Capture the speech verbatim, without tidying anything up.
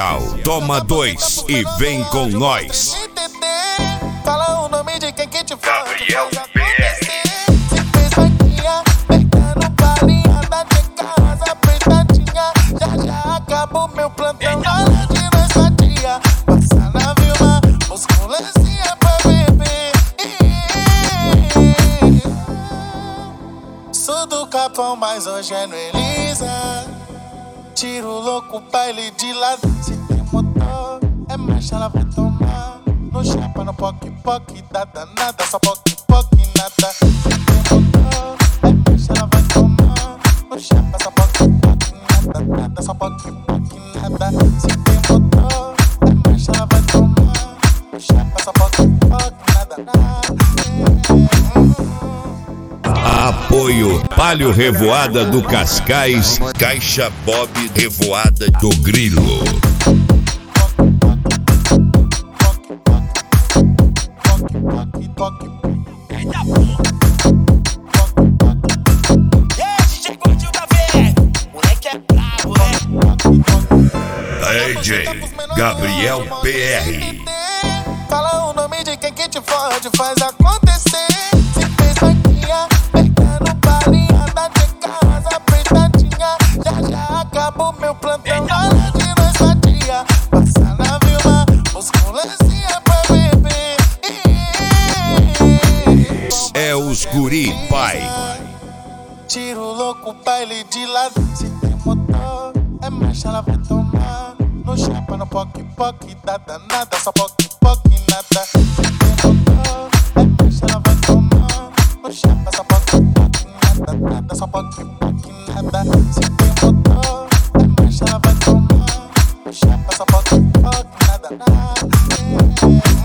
Toma dois e vem com nós. Fala o nome de quem que te fala. Gabriel P R. Se fez vaquinha, pegando balinhada de casa apertadinha. Já já acabou meu plantão, hora de nós fatia. Passa na Vilma, musculancinha pra beber. Sou do Capão, mas hoje é no Elisa. Tiro louco, baile de lado. Se tem motor, é marcha, ela vai tomar. No chapa, no poc, poc, dá danada. Só poc, poc, nada. Se tem motor, é marcha, ela vai tomar. No chapa, só poc, poc, nada, nada. Só poc, poc, nada. Se tem motor, é marcha, ela vai tomar. No chapa, só poc, poc, nada, nada. Apoio Palio Revoada do Cascais, Caixa Bob Revoada do Grilo. D J Gabriel P R. Fala o nome de quem que te fode, faz acontecer. Se fez vaquinha, pegando balinhada de casa apertadinha. Já já acabou meu plantão, hora de nós fatia. Passa na Vilma, musculancinha pra beber. É os guri, pai. Tiro louco, baile de lado. Se tem motor, é marcha, ela vai tomar. No chapa, no poc, poc, dá danada. Só poc, poc, nada. Se tem motor, é marcha, ela vai tomar. No chapa, só poc, poc, nada, nada. Só poc, poc, nada. Se tem motor, é marcha, ela vai tomar. No chapa, só poc, poc, nada, nada.